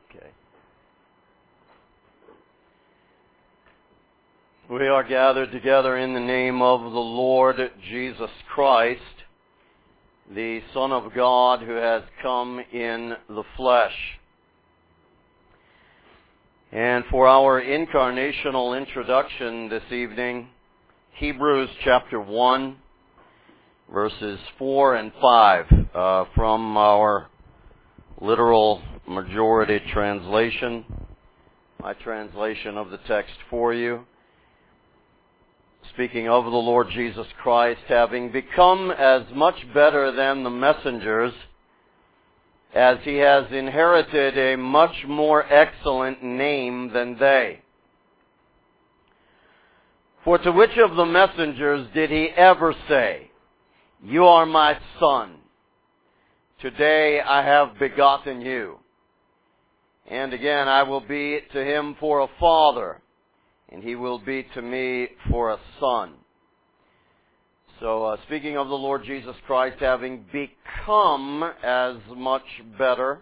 Okay. We are gathered together in the name of the Lord Jesus Christ, the Son of God who has come in the flesh. And for our incarnational introduction this evening, Hebrews chapter 1, verses 4 and 5, from our literal majority translation, my translation of the text for you. Speaking of the Lord Jesus Christ, having become as much better than the messengers, as he has inherited a much more excellent name than they. For to which of the messengers did he ever say, "You are my son. Today I have begotten you"? And again, I will be to him for a father, and he will be to me for a son. So, speaking of the Lord Jesus Christ having become as much better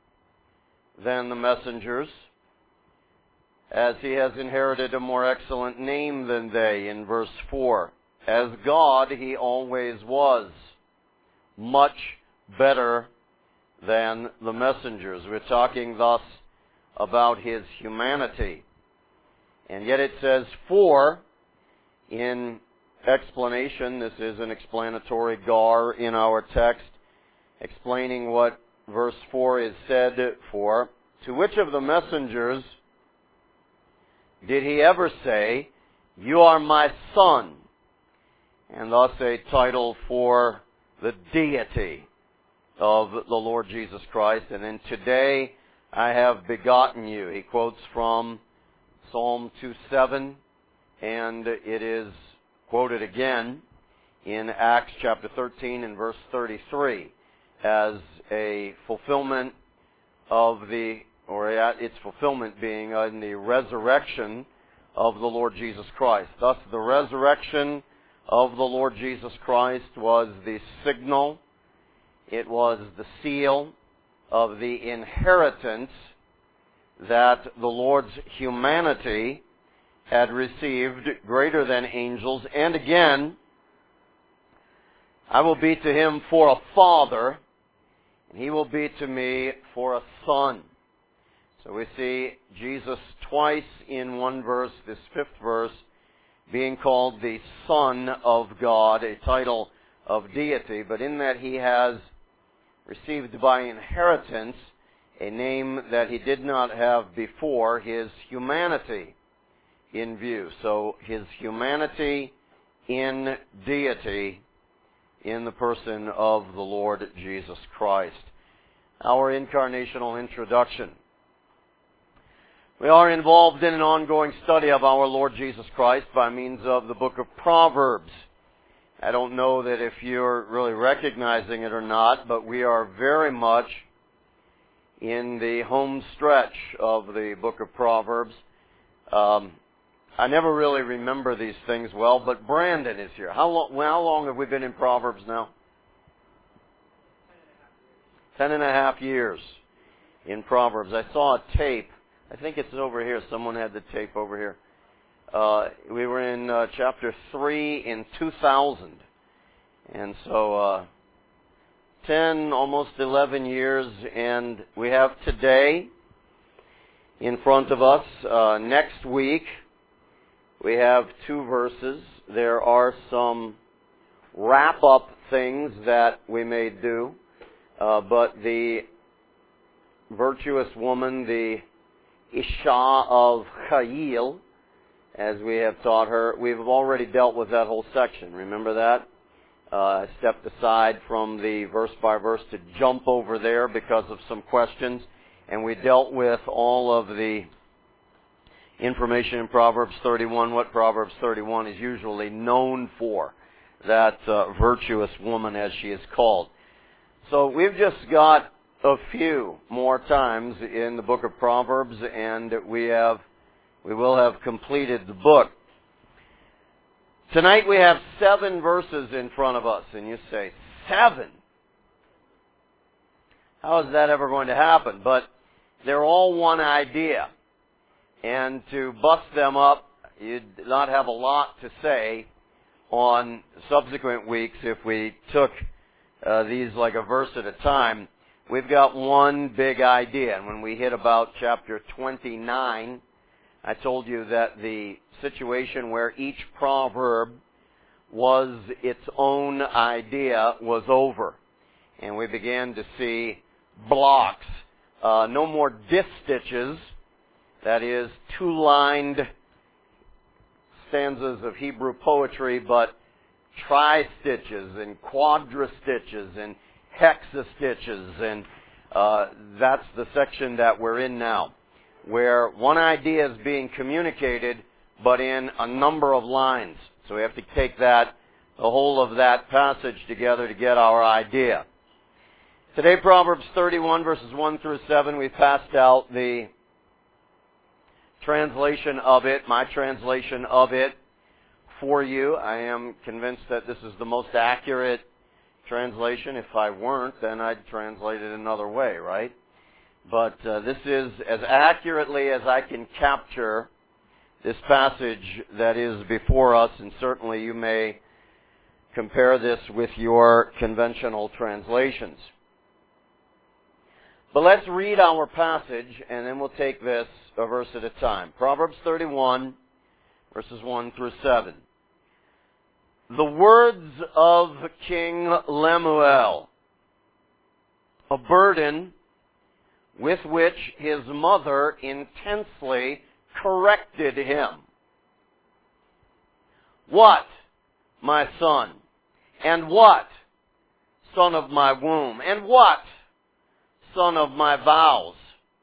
than the messengers, as he has inherited a more excellent name than they, in verse 4. As God, he always was much better than the messengers. We're talking thus about his humanity. And yet it says for in explanation. This is an explanatory gar in our text, explaining what verse 4 is said for. To which of the messengers did he ever say, "You are my son"? And thus a title for the deity of the Lord Jesus Christ. And then, "Today I have begotten you." He quotes from Psalm 2:7, and it is quoted again in Acts chapter 13 and verse 33 as a fulfillment of its fulfillment being in the resurrection of the Lord Jesus Christ. Thus, the resurrection of the Lord Jesus Christ was the signal, it was the seal of the inheritance that the Lord's humanity had received greater than angels. And again, I will be to him for a father, and he will be to me for a son. So we see Jesus twice in one verse, this fifth verse, being called the Son of God, a title of deity, but in that he has received by inheritance a name that he did not have before, his humanity in view. So his humanity in deity in the person of the Lord Jesus Christ. Our incarnational introduction. We are involved in an ongoing study of our Lord Jesus Christ by means of the book of Proverbs. I don't know that if you're really recognizing it or not, but we are very much in the home stretch of the book of Proverbs. I never really remember these things well, but Brandon is here. How long have we been in Proverbs now? 10.5 years in Proverbs. I saw a tape. I think it's over here. Someone had the tape over here. We were in chapter 3 in 2000. And so 10, almost 11 years. And we have today in front of us. Next week, we have 2 verses. There are some wrap-up things that we may do. But the virtuous woman, the Isha of Chayil, as we have taught her, we've already dealt with that whole section. Remember that? I stepped aside from the verse by verse to jump over there because of some questions. And we dealt with all of the information in Proverbs 31, what Proverbs 31 is usually known for, that virtuous woman as she is called. So we've just got a few more times in the book of Proverbs, and we will have completed the book. Tonight we have 7 verses in front of us, and you say, 7? How is that ever going to happen? But They're all one idea. And to bust them up, you'd not have a lot to say on subsequent weeks if we took these like a verse at a time. We've got one big idea, and when we hit about chapter 29, I told you that the situation where each proverb was its own idea was over. And we began to see blocks. No more distitches, that is, two-lined stanzas of Hebrew poetry, but tri-stitches and quadra-stitches and hexa-stitches. And that's the section that we're in now, where one idea is being communicated, but in a number of lines. So we have to take the whole of that passage together to get our idea. Today, Proverbs 31, verses 1 through 7, we've passed out the translation of it, my translation of it, for you. I am convinced that this is the most accurate translation. If I weren't, then I'd translate it another way, right? But this is as accurately as I can capture this passage that is before us, and certainly you may compare this with your conventional translations. But let's read our passage, and then we'll take this a verse at a time. Proverbs 31, verses 1 through 7. The words of King Lemuel, a burden with which his mother intensely corrected him. What, my son? And what, son of my womb? And what, son of my vows?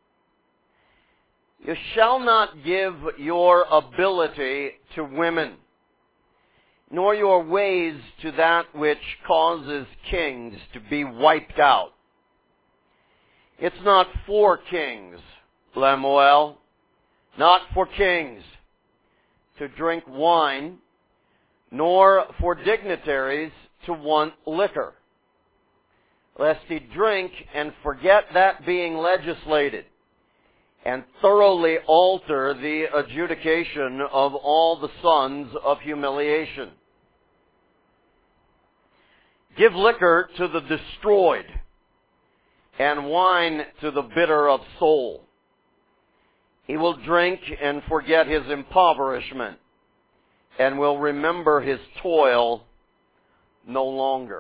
You shall not give your ability to women, nor your ways to that which causes kings to be wiped out. It's not for kings, Lemuel, not for kings to drink wine, nor for dignitaries to want liquor, lest he drink and forget that being legislated, and thoroughly alter the adjudication of all the sons of humiliation. Give liquor to the destroyed, and wine to the bitter of soul. He will drink and forget his impoverishment, and will remember his toil no longer.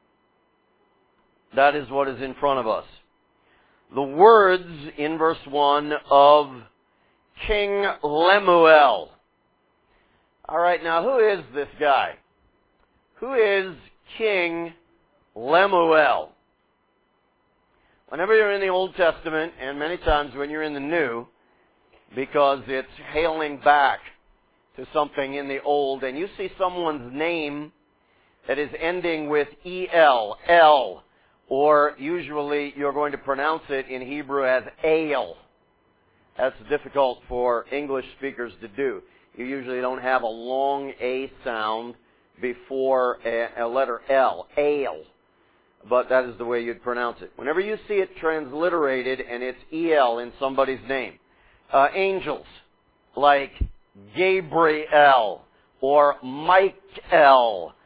That is what is in front of us. The words in verse 1 of King Lemuel. All right, now who is this guy? Who is King Lemuel? Whenever you're in the Old Testament, and many times when you're in the New, because it's hailing back to something in the Old, and you see someone's name that is ending with E-L, L, or usually you're going to pronounce it in Hebrew as Ale. That's difficult for English speakers to do. You usually don't have a long A sound before a letter L, Ale. But that is the way you'd pronounce it. Whenever you see it transliterated and it's E-L in somebody's name, angels like Gabriel or Michael,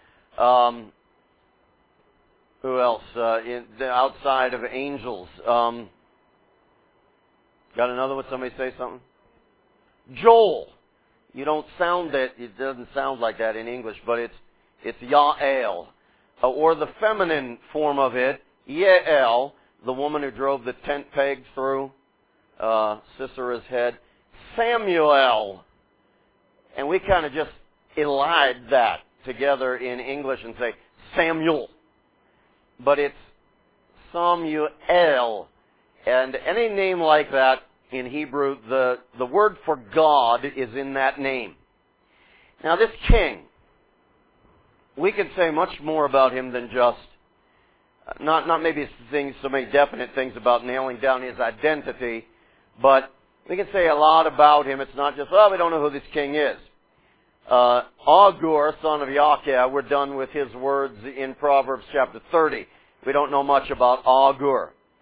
who else? Outside of angels. Got another one? Somebody say something? Joel. You don't sound it. It doesn't sound like that in English, but it's Yael. Or the feminine form of it, Yael, the woman who drove the tent peg through Sisera's head. Samuel. And we kind of just elide that together in English and say Samuel. But it's Samuel. And any name like that in Hebrew, the word for God is in that name. Now this king, we could say much more about him than just, not maybe so many definite things about nailing down his identity, but we can say a lot about him. It's not just, we don't know who this king is. Agur, son of Yachah, we're done with his words in Proverbs chapter 30. We don't know much about Agur.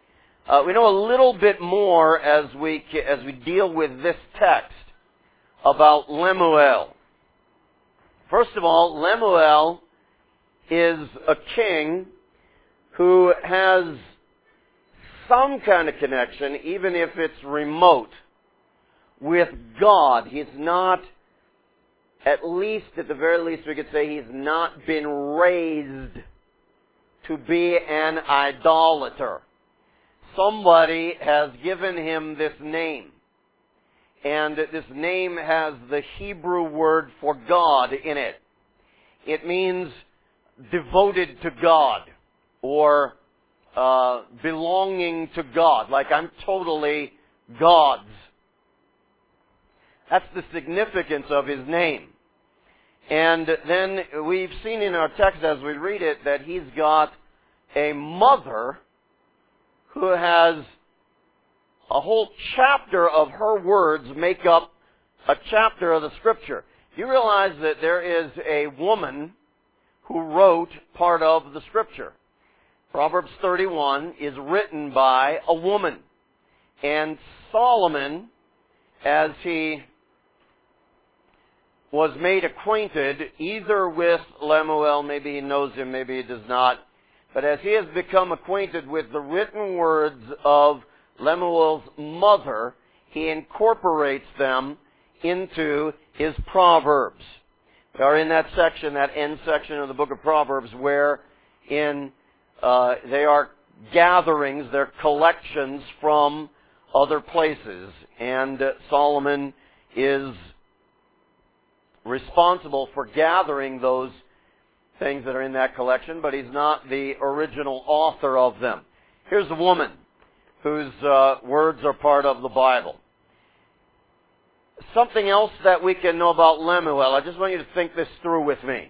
We know a little bit more as we deal with this text about Lemuel. First of all, Lemuel is a king who has some kind of connection, even if it's remote, with God. He's not, at the very least we could say, he's not been raised to be an idolater. Somebody has given him this name. And this name has the Hebrew word for God in it. It means devoted to God, or belonging to God, like I'm totally God's. That's the significance of his name. And then we've seen in our text as we read it that he's got a mother who has a whole chapter of her words make up a chapter of the Scripture. You realize that there is a woman who wrote part of the Scripture. Proverbs 31 is written by a woman. And Solomon, as he was made acquainted either with Lemuel, maybe he knows him, maybe he does not, but as he has become acquainted with the written words of Lemuel's mother, he incorporates them into his Proverbs. We are in that section, that end section of the book of Proverbs, where they are gatherings, they're collections from other places. And Solomon is responsible for gathering those things that are in that collection, but he's not the original author of them. Here's a woman whose words are part of the Bible. Something else that we can know about Lemuel, I just want you to think this through with me.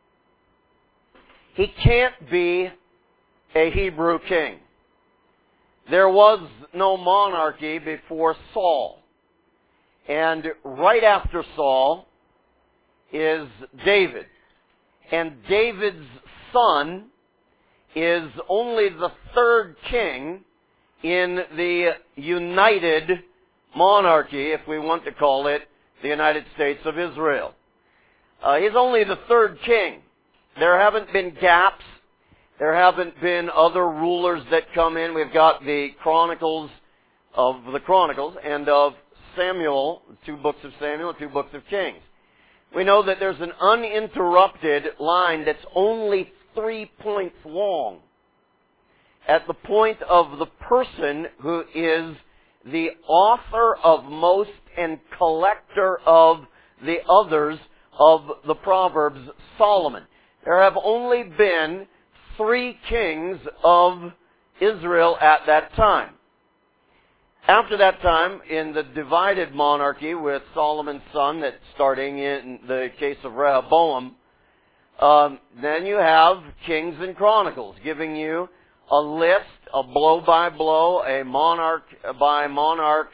He can't be a Hebrew king. There was no monarchy before Saul. And right after Saul is David. And David's son is only the third king in the united monarchy, if we want to call it the United States of Israel. He's only the third king. There haven't been gaps. There haven't been other rulers that come in. We've got the Chronicles and of Samuel, 2 books of Samuel, 2 books of Kings. We know that there's an uninterrupted line that's only 3 points long at the point of the person who is the author of most and collector of the others of the Proverbs, Solomon. There have only been 3 kings of Israel at that time. After that time, in the divided monarchy with Solomon's son, that's starting in the case of Rehoboam, then you have Kings and Chronicles, giving you a list, a blow-by-blow, a monarch-by-monarch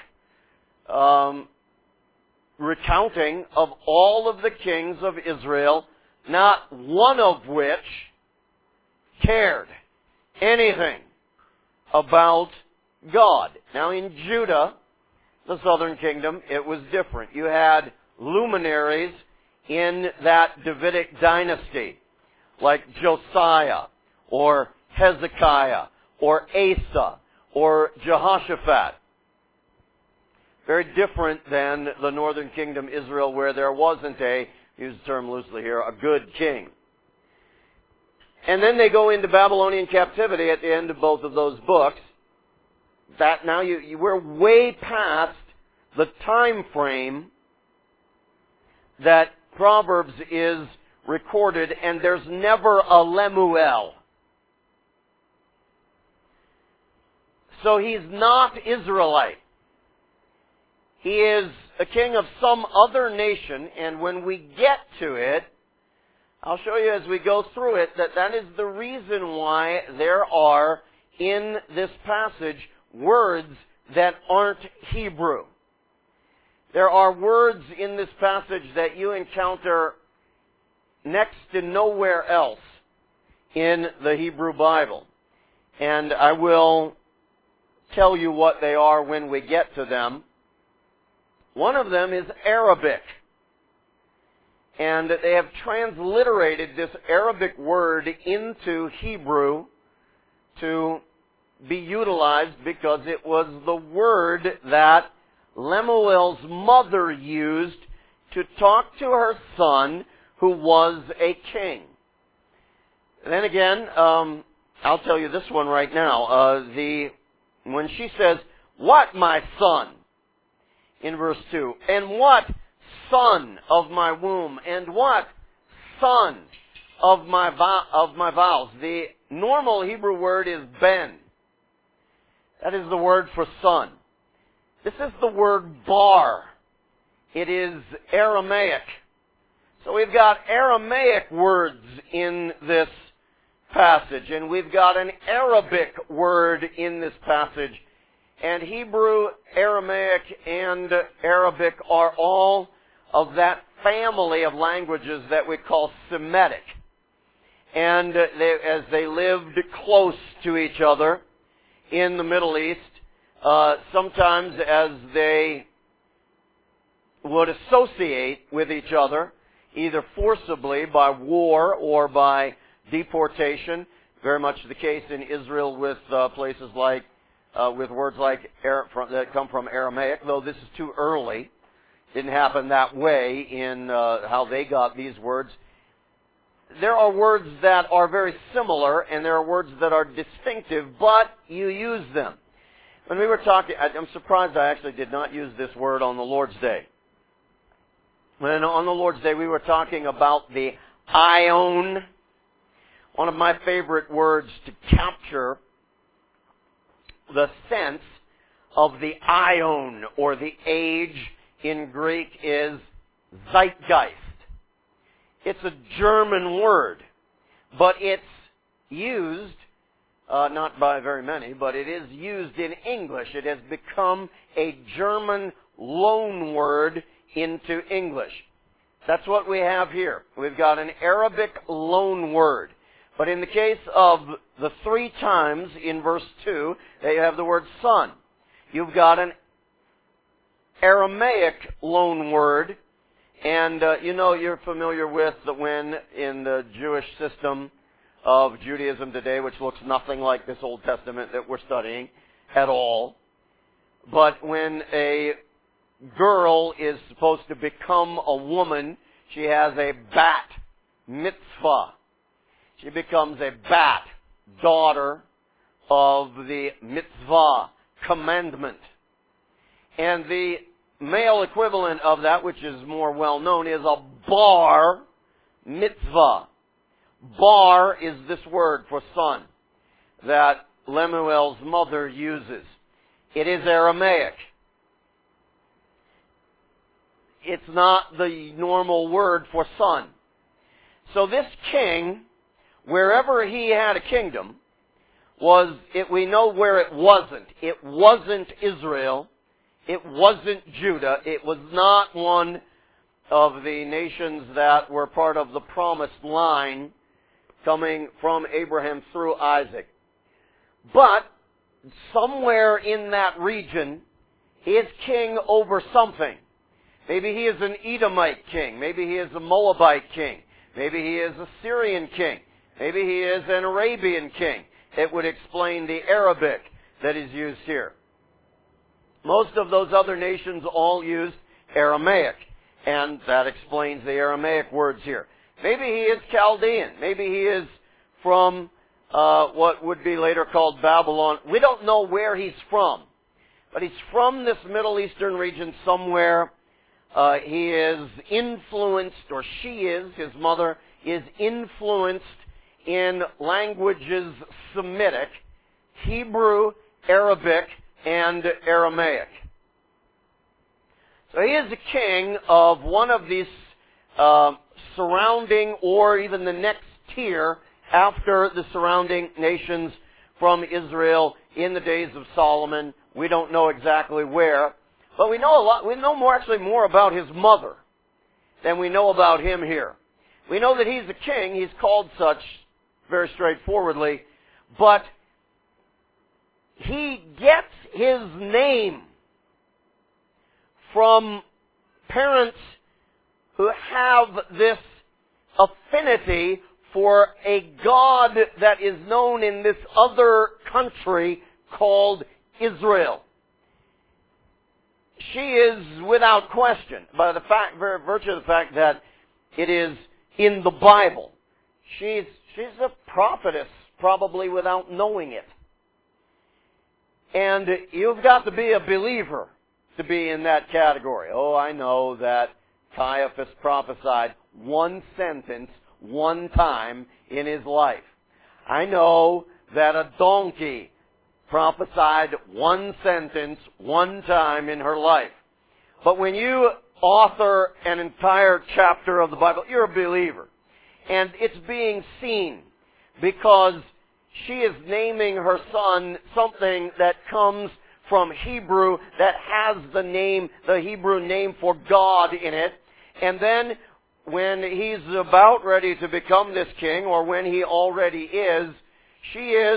recounting of all of the kings of Israel, not one of which cared anything about God. Now in Judah, the southern kingdom, it was different. You had luminaries in that Davidic dynasty, like Josiah, or Hezekiah, or Asa, or Jehoshaphat. Very different than the northern kingdom, Israel, where there wasn't use the term loosely here, a good king. And then they go into Babylonian captivity at the end of both of those books. That now we're way past the time frame that Proverbs is recorded, and there's never a Lemuel. So he's not Israelite. He is a king of some other nation, and when we get to it, I'll show you as we go through it that is the reason why there are in this passage words that aren't Hebrew. There are words in this passage that you encounter next to nowhere else in the Hebrew Bible. And I will tell you what they are when we get to them. One of them is Arabic. And they have transliterated this Arabic word into Hebrew to be utilized because it was the word that Lemuel's mother used to talk to her son, who was a king. Then again, I'll tell you this one right now. When she says, "What, my son?" in verse 2, "And what, son of my womb? And what, son of my vows?" The normal Hebrew word is ben. That is the word for son. This is the word bar. It is Aramaic. So we've got Aramaic words in this passage, and we've got an Arabic word in this passage. And Hebrew, Aramaic, and Arabic are all of that family of languages that we call Semitic. And as they lived close to each other in the Middle East, sometimes as they would associate with each other, either forcibly by war or by deportation, very much the case in Israel with places like, with words like that come from Aramaic, though this is too early. Didn't happen that way in how they got these words. There are words that are very similar, and there are words that are distinctive, but you use them. When we were talking, I'm surprised I actually did not use this word on the Lord's Day. When on the Lord's Day we were talking about the aion, one of my favorite words to capture the sense of the aion, or the age in Greek, is zeitgeist. It's a German word, but it's used, not by very many, but it is used in English. It has become a German loan word into English. That's what we have here. We've got an Arabic loan word. But in the case of the 3 times in verse 2, they have the word son. You've got an Aramaic loan word. And you're familiar with when in the Jewish system of Judaism today, which looks nothing like this Old Testament that we're studying at all. But when a girl is supposed to become a woman, she has a bat mitzvah. She becomes a bat, daughter of the mitzvah, commandment. And the male equivalent of that, which is more well known, is a bar mitzvah. Bar is this word for son that Lemuel's mother uses. It is Aramaic. It's not the normal word for son. So this king, wherever he had a kingdom, we know where it wasn't. It wasn't Israel. It wasn't Judah. It was not one of the nations that were part of the promised line coming from Abraham through Isaac. But somewhere in that region, he is king over something. Maybe he is an Edomite king. Maybe he is a Moabite king. Maybe he is a Syrian king. Maybe he is an Arabian king. It would explain the Arabic that is used here. Most of those other nations all use Aramaic, and that explains the Aramaic words here. Maybe he is Chaldean. Maybe he is from what would be later called Babylon. We don't know where he's from, but he's from this Middle Eastern region somewhere. He is influenced, or she is, his mother, is influenced in languages Semitic, Hebrew, Arabic, and Aramaic. So he is the king of one of these surrounding, or even the next tier after the surrounding nations from Israel in the days of Solomon. We don't know exactly where, but we know a lot. We know more about his mother than we know about him here. We know that he's a king. He's called such very straightforwardly, but he gets his name from parents who have this affinity for a God that is known in this other country called Israel. She is without question, by the virtue of the fact that it is in the Bible. She's a prophetess, probably without knowing it. And you've got to be a believer to be in that category. Oh, I know that Caiaphas prophesied one sentence one time in his life. I know that a donkey prophesied one sentence one time in her life. But when you author an entire chapter of the Bible, you're a believer. And it's being seen because she is naming her son something that comes from Hebrew that has the Hebrew name for God in it. And then when he's about ready to become this king, or when he already is, she is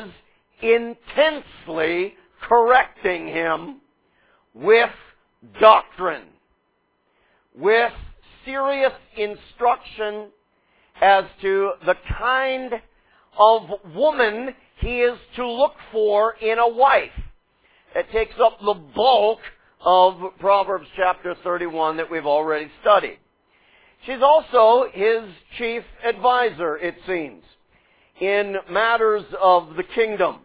intensely correcting him with doctrine, with serious instruction as to the kind of woman he is to look for in a wife. It takes up the bulk of Proverbs chapter 31 that we've already studied. She's also his chief advisor, it seems, in matters of the kingdom.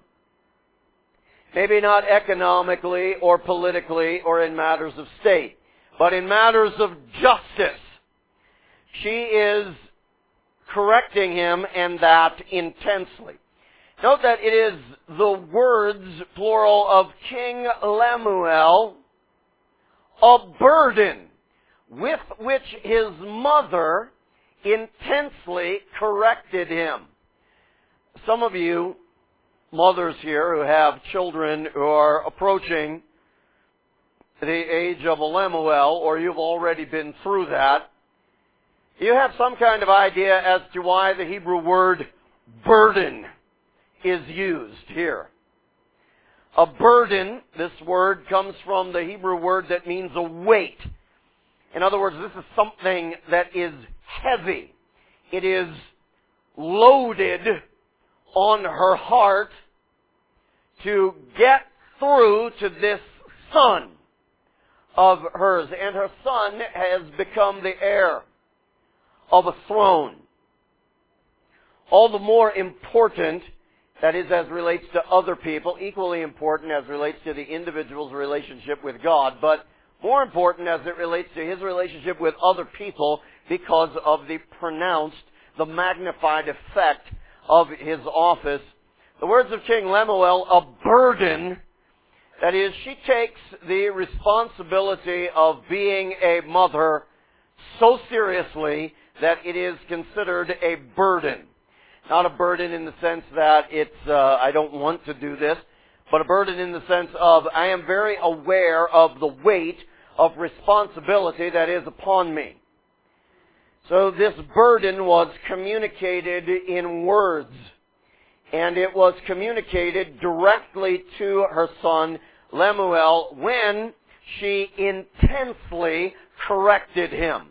Maybe not economically or politically or in matters of state, but in matters of justice. She is correcting him, and that intensely. Note that it is the words, plural, of King Lemuel, a burden with which his mother intensely corrected him. Some of you mothers here who have children who are approaching the age of a Lemuel, or you've already been through that, you have some kind of idea as to why the Hebrew word burden is used here. A burden, this word, comes from the Hebrew word that means a weight. In other words, this is something that is heavy. It is loaded on her heart to get through to this son of hers. And her son has become the heir of a throne. All the more important, that is, as relates to other people, equally important as relates to the individual's relationship with God, but more important as it relates to his relationship with other people because of the pronounced, the magnified effect of his office. The words of King Lemuel, a burden, that is, she takes the responsibility of being a mother so seriously that it is considered a burden. Not a burden in the sense that it's, I don't want to do this, but a burden in the sense of, I am very aware of the weight of responsibility that is upon me. So this burden was communicated in words, and it was communicated directly to her son Lemuel when she intensely corrected him.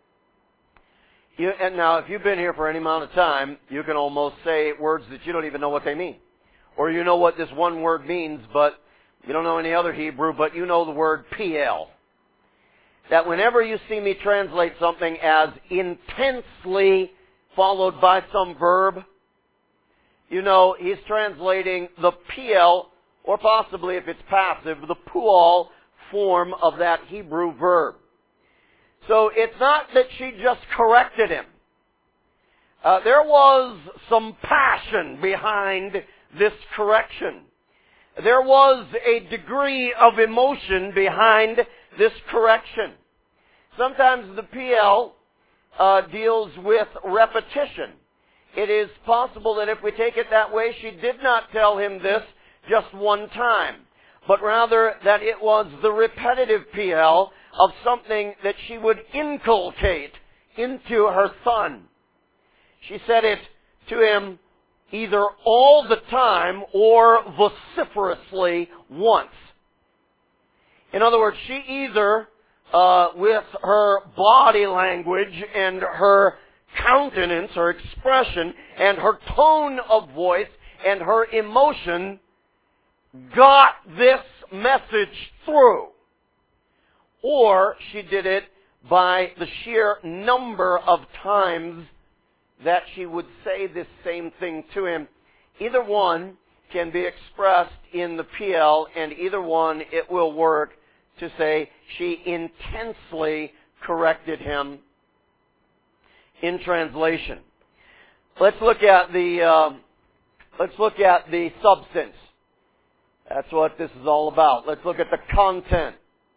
And now, if you've been here for any amount of time, you can almost say words that you don't even know what they mean. Or you know what this one word means, but you don't know any other Hebrew, but you know the word PL. That whenever you see me translate something as intensely followed by some verb, you know he's translating the PL, or possibly if it's passive, the pual form of that Hebrew verb. So it's not that she just corrected him. There was some passion behind this correction. There was a degree of emotion behind this correction. Sometimes the PL deals with repetition. It is possible that if we take it that way, she did not tell him this just one time, but rather that it was the repetitive PL of something that she would inculcate into her son. She said it to him either all the time or vociferously once. In other words, she either, with her body language and her countenance, her expression, and her tone of voice, and her emotion, got this message through. Or she did it by the sheer number of times that she would say this same thing to him. Either one can be expressed in the PL, and either one, it will work to say she intensely corrected him in translation. Let's look at the substance. That's what this is all about. Let's look at the content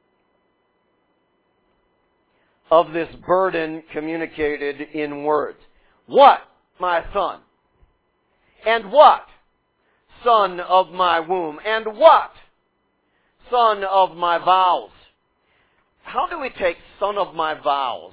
of this burden communicated in words. What, my son? And what, son of my womb? And what, son of my vows? How do we take son of my vows?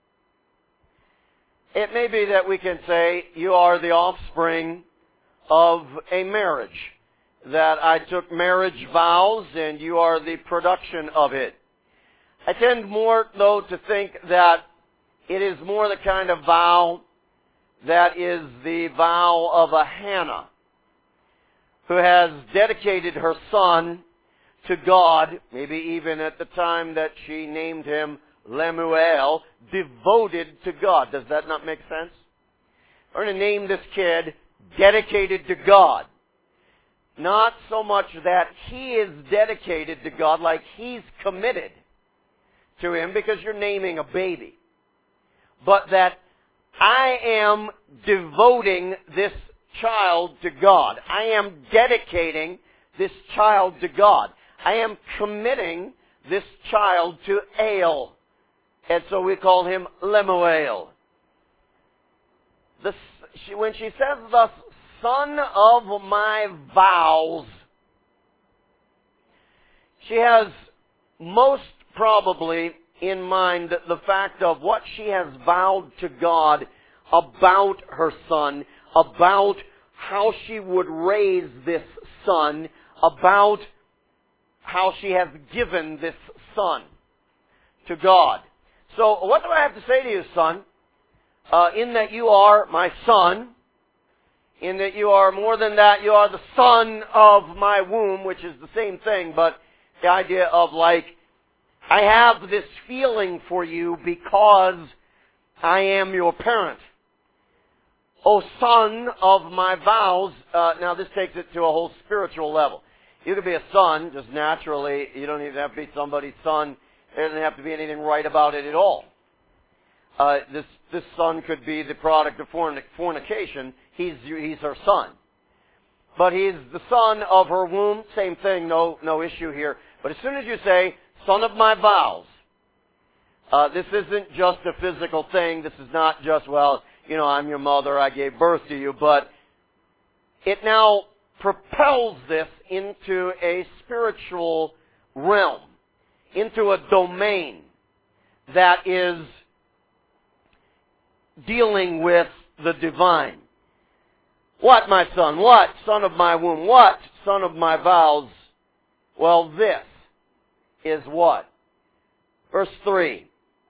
It may be that we can say, you are the offspring of a marriage, that I took marriage vows and you are the production of it. I tend more, though, to think that it is more the kind of vow that is the vow of a Hannah, who has dedicated her son to God, maybe even at the time that she named him Lemuel, devoted to God. Does that not make sense? We're going to name this kid dedicated to God. Not so much that he is dedicated to God, like he's committed to him, because you're naming a baby, but that I am devoting this child to God. I am dedicating this child to God. I am committing this child to Ale. And so we call him Lemuel. When she says thus, son of my vows, she has most probably in mind the fact of what she has vowed to God about her son, about how she would raise this son, about how she has given this son to God. So what do I have to say to you, son? In that you are my son, in that you are more than that, you are the son of my womb, which is the same thing, but the idea of like, I have this feeling for you because I am your parent. O son of my vows. Now this takes it to a whole spiritual level. You could be a son, just naturally. You don't even have to be somebody's son. There doesn't have to be anything right about it at all. This son could be the product of fornication. He's her son. But he's the son of her womb. Same thing, no issue here. But as soon as you say, son of my vows, this isn't just a physical thing. This is not just, well, I'm your mother, I gave birth to you. But it now propels this into a spiritual realm, into a domain that is dealing with the divine. What, my son? What, son of my womb? What, son of my vows? Well, this is what? Verse 3.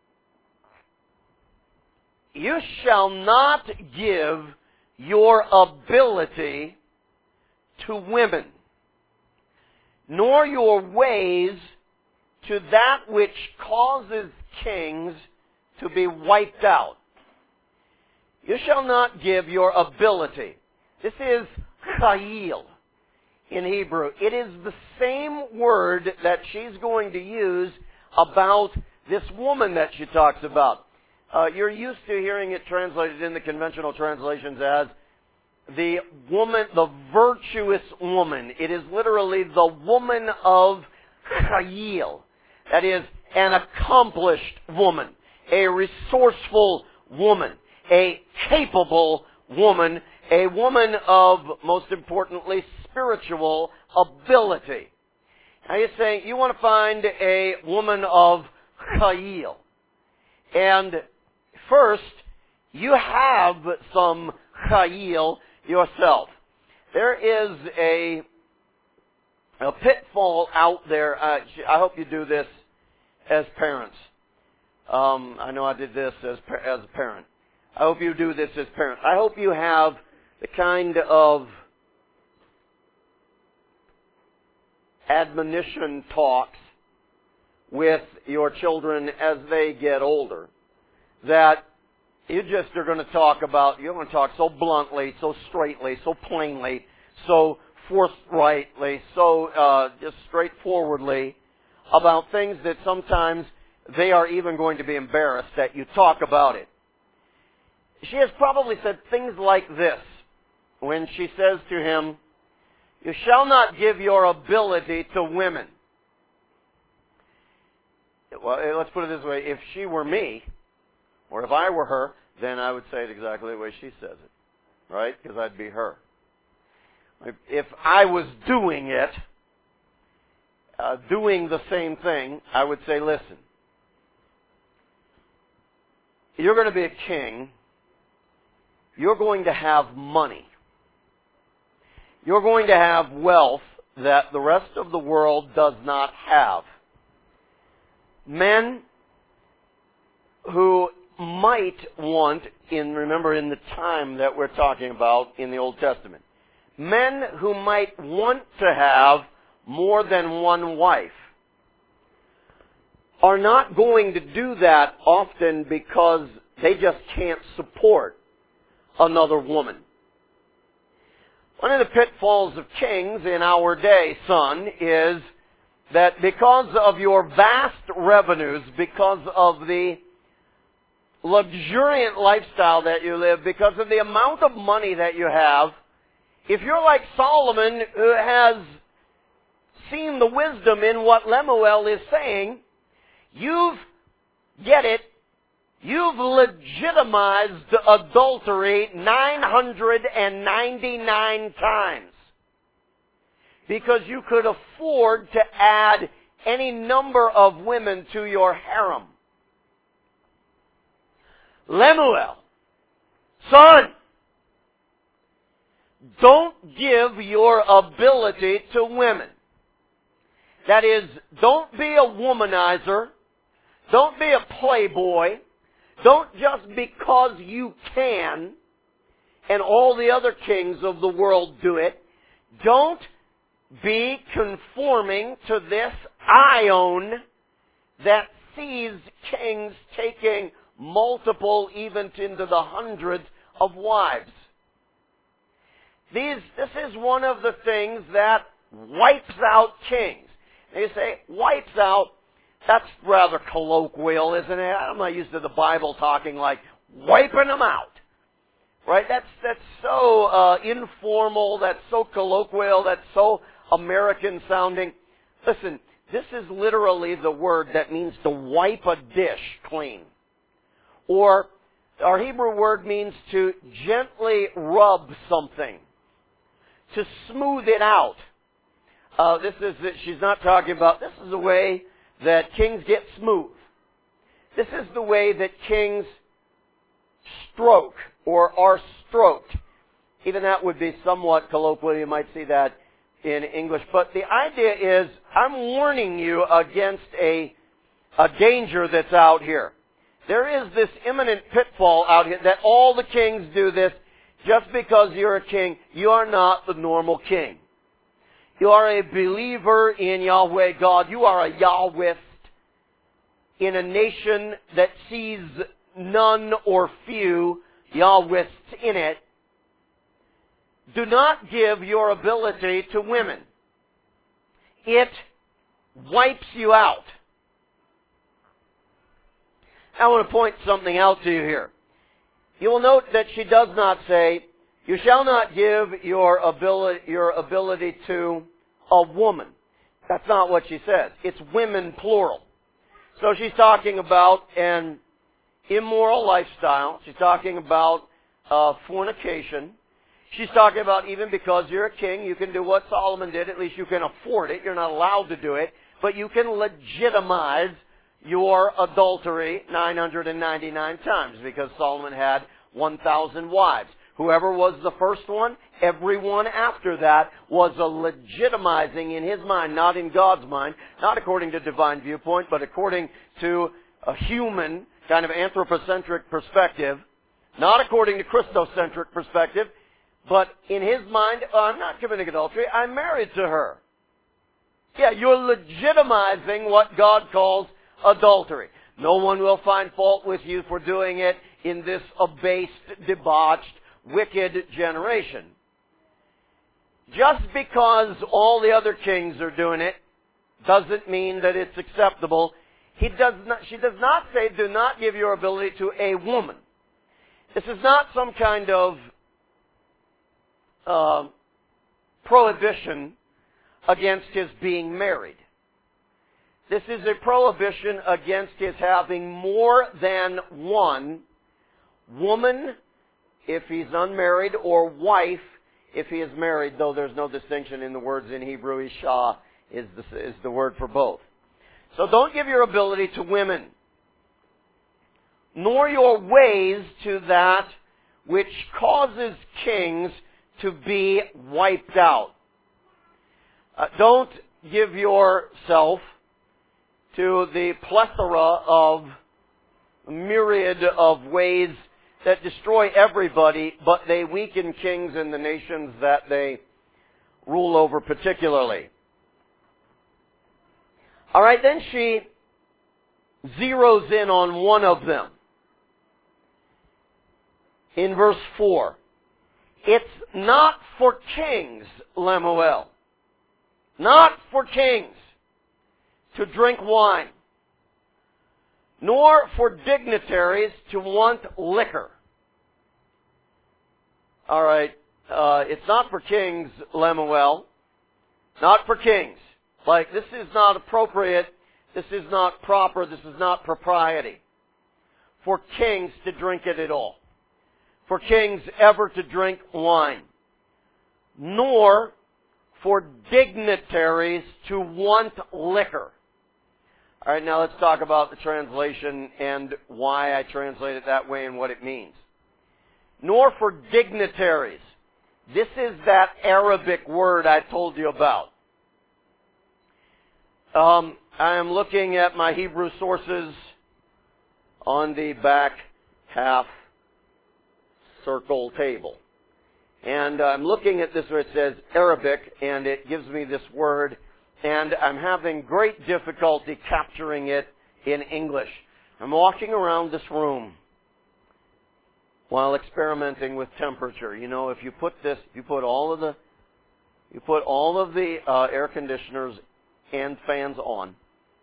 You shall not give your ability to women, nor your ways to that which causes kings to be wiped out. You shall not give your ability. This is chayil in Hebrew. It is the same word that she's going to use about this woman that she talks about. You're used to hearing it translated in the conventional translations as the woman, the virtuous woman. It is literally the woman of chayil. That is, an accomplished woman, a resourceful woman, a capable woman, a woman of, most importantly, spiritual ability. Now you're saying you want to find a woman of chayil. And first, you have some chayil. yourself. There is a pitfall out there. I hope you do this as parents. I know I did this as a parent. I hope you do this as parents. I hope you have the kind of admonition talks with your children as they get older that you just are going to talk about, you're going to talk so bluntly, so straightly, so plainly, so forthrightly, so just straightforwardly about things that sometimes they are even going to be embarrassed that you talk about it. She has probably said things like this when she says to him, "You shall not give your ability to women." Well, let's put it this way. If she were me, or if I were her, then I would say it exactly the way she says it. Right? Because I'd be her. If I was doing it, doing the same thing, I would say, listen, you're going to be a king. You're going to have money. You're going to have wealth that the rest of the world does not have. Men who might want, remember in the time that we're talking about in the Old Testament, men who might want to have more than one wife are not going to do that often because they just can't support another woman. One of the pitfalls of kings in our day, son, is that because of your vast revenues, because of the luxuriant lifestyle that you live, because of the amount of money that you have, if you're like Solomon, who has seen the wisdom in what Lemuel is saying, you've legitimized adultery 999 times. Because you could afford to add any number of women to your harem. Lemuel, son, don't give your ability to women. That is, don't be a womanizer. Don't be a playboy. Don't just because you can, and all the other kings of the world do it, don't be conforming to this ion that sees kings taking multiple, even into the hundreds of wives. This is one of the things that wipes out kings. And you say, wipes out, that's rather colloquial, isn't it? I'm not used to the Bible talking like wiping them out. Right? That's so informal, that's so colloquial, that's so American sounding. Listen, this is literally the word that means to wipe a dish clean. Or our Hebrew word means to gently rub something, to smooth it out. She's not talking about, this is the way that kings get smooth. This is the way that kings stroke or are stroked. Even that would be somewhat colloquial. You might see that in English. But the idea is, I'm warning you against a danger that's out here. There is this imminent pitfall out here that all the kings do this. Just because you're a king, you are not the normal king. You are a believer in Yahweh God. You are a Yahwist in a nation that sees none or few Yahwists in it. Do not give your ability to women. It wipes you out. I want to point something out to you here. You will note that she does not say, you shall not give your ability to a woman. That's not what she says. It's women plural. So she's talking about an immoral lifestyle. She's talking about fornication. She's talking about even because you're a king, you can do what Solomon did. At least you can afford it. You're not allowed to do it. But you can legitimize your adultery 999 times because Solomon had 1,000 wives Whoever was the first one, everyone after that was a legitimizing in his mind, not in God's mind, not according to divine viewpoint, but according to a human kind of anthropocentric perspective, not according to Christocentric perspective, but in his mind, I'm not committing adultery, I'm married to her. Yeah, you're legitimizing what God calls adultery. No one will find fault with you for doing it in this abased, debauched, wicked generation. Just because all the other kings are doing it doesn't mean that it's acceptable. She does not say, do not give your ability to a woman. This is not some kind of prohibition against his being married. This is a prohibition against his having more than one woman if he's unmarried, or wife if he is married, though there's no distinction in the words in Hebrew. Isha is the word for both. So don't give your ability to women, nor your ways to that which causes kings to be wiped out. Don't give yourself to the plethora of myriad of ways that destroy everybody, but they weaken kings and the nations that they rule over particularly. All right, then she zeroes in on one of them. In verse 4, it's not for kings, Lemuel, not for kings to drink wine, nor for dignitaries to want liquor. All right, it's not for kings, Lemuel, not for kings. Like, this is not appropriate, this is not proper, this is not propriety for kings to drink it at all. For kings ever to drink wine. Nor for dignitaries to want liquor. All right, now let's talk about the translation and why I translate it that way and what it means. Nor for dignitaries. This is that Arabic word I told you about. I am looking at my Hebrew sources on the back half circle table. And I'm looking at this where it says Arabic, and it gives me this word, and I'm having great difficulty capturing it in English. I'm walking around this room while experimenting with temperature. You know, if you put all of the air conditioners and fans on,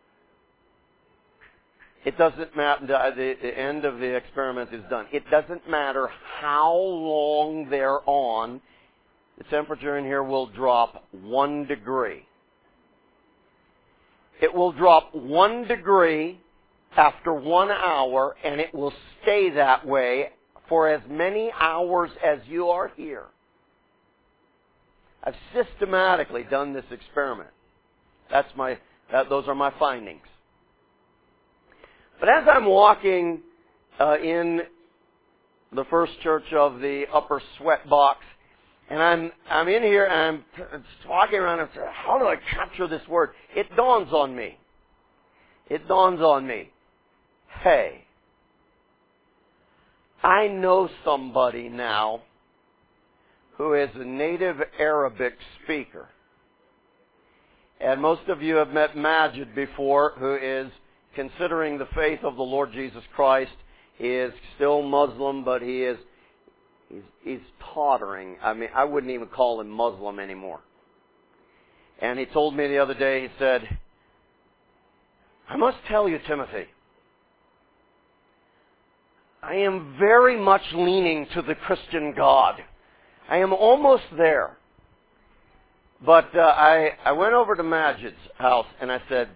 it doesn't matter. The end of the experiment is done. It doesn't matter how long they're on. The temperature in here will drop 1 degree. It will drop 1 degree after 1 hour, and it will stay that way for as many hours as you are here. I've systematically done this experiment. Those are my findings. But as I'm walking in the First Church of the Upper Sweat Box, and I'm in here and I'm walking around and saying, how do I capture this word? It dawns on me. Hey, I know somebody now who is a native Arabic speaker. And most of you have met Majid before, who is considering the faith of the Lord Jesus Christ. He is still Muslim, but he's tottering. I mean, I wouldn't even call him Muslim anymore. And he told me the other day, he said, I must tell you, Timothy, I am very much leaning to the Christian God. I am almost there. But I went over to Majid's house and I said,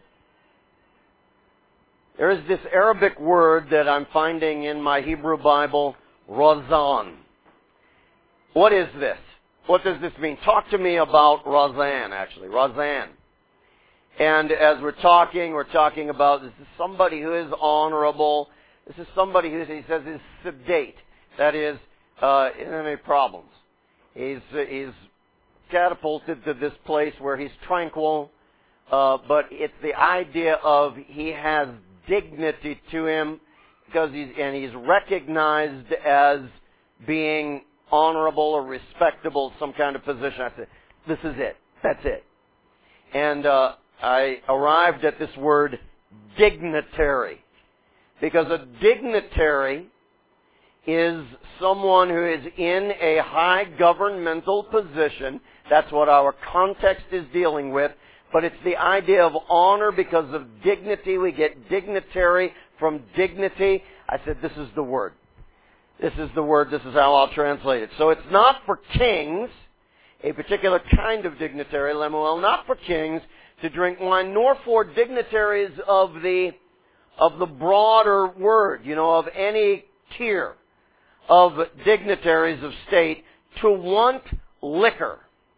there is this Arabic word that I'm finding in my Hebrew Bible, razan. What is this? What does this mean? Talk to me about razan, actually. Razan. And as we're talking about, this is somebody who is honorable. This is somebody who, he says, is sedate. That is, he doesn't have any problems. He's catapulted to this place where he's tranquil, but it's the idea of he has dignity to him because he's recognized as being honorable or respectable, some kind of position. I said, this is it. That's it. And I arrived at this word dignitary, because a dignitary is someone who is in a high governmental position. That's what our context is dealing with. But it's the idea of honor because of dignity. We get dignitary from dignity. I said, this is the word. This is the word. This is how I'll translate it. So it's not for kings, a particular kind of dignitary, Lemuel, not for kings to drink wine, nor for dignitaries of the broader word, of any tier of dignitaries of state, to want liquor.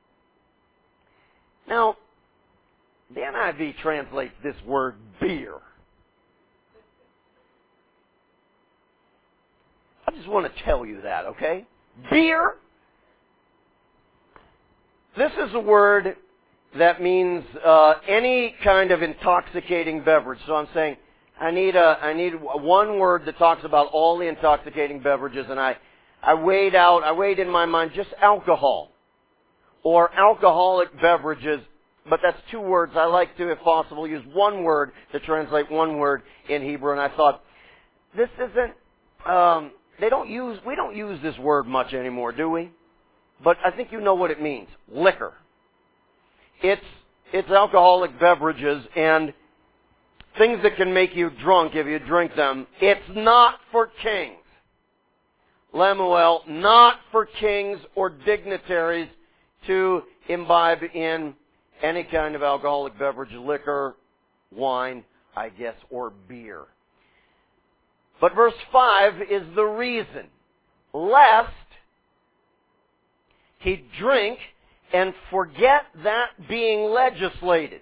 Now, the NIV translates this word beer. I just want to tell you that, okay? Beer. This is a word that means any kind of intoxicating beverage. So I'm saying I need one word that talks about all the intoxicating beverages, and I weighed in my mind just alcohol or alcoholic beverages. But that's two words. I like to, if possible, use one word to translate one word in Hebrew. And I thought, this isn't, we don't use this word much anymore, do we? But I think you know what it means. Liquor. It's alcoholic beverages and things that can make you drunk if you drink them. It's not for kings. Lemuel, not for kings or dignitaries to imbibe in any kind of alcoholic beverage, liquor, wine, I guess, or beer. But verse 5 is the reason. Lest he drink and forget that being legislated.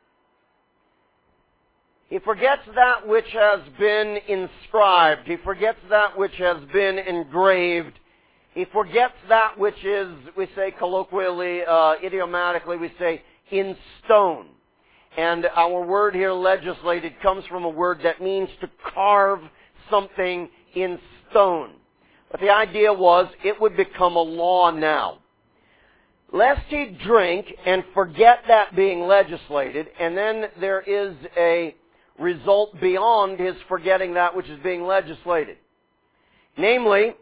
He forgets that which has been inscribed. He forgets that which has been engraved. He forgets that which is, we say colloquially, idiomatically, we say in stone. And our word here, legislated, comes from a word that means to carve something in stone. But the idea was it would become a law now. Lest he drink and forget that being legislated, and then there is a result beyond his forgetting that which is being legislated. Namely,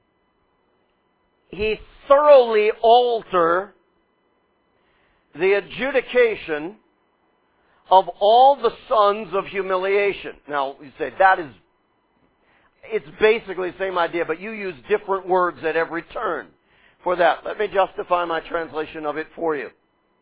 he thoroughly alter the adjudication of all the sons of humiliation. Now, you say, it's basically the same idea, but you use different words at every turn for that. Let me justify my translation of it for you.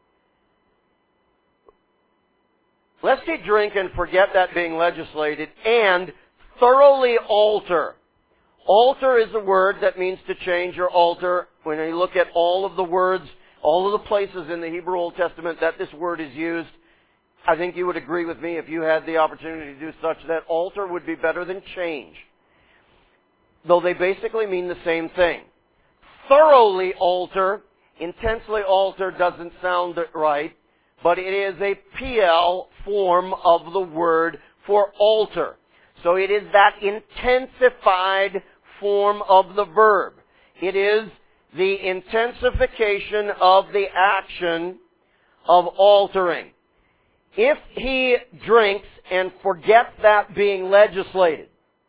Lest he drink and forget that being legislated, and thoroughly alter. Alter is a word that means to change or alter. When you look at all of the words, all of the places in the Hebrew Old Testament that this word is used, I think you would agree with me if you had the opportunity to do such, that alter would be better than change. Though they basically mean the same thing. Thoroughly alter, intensely alter doesn't sound right, but it is a PL form of the word for alter. So it is that intensified form of the verb. It is the intensification of the action of altering. If he drinks and forgets that being legislated,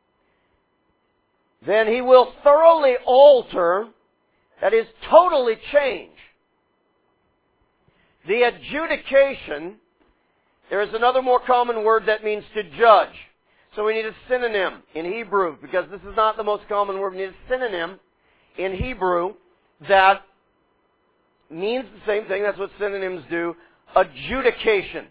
then he will thoroughly alter, that is, totally change. The adjudication, there is another more common word that means to judge. So we need a synonym in Hebrew, because this is not the most common word. We need a synonym in Hebrew that means the same thing. That's what synonyms do. Adjudication.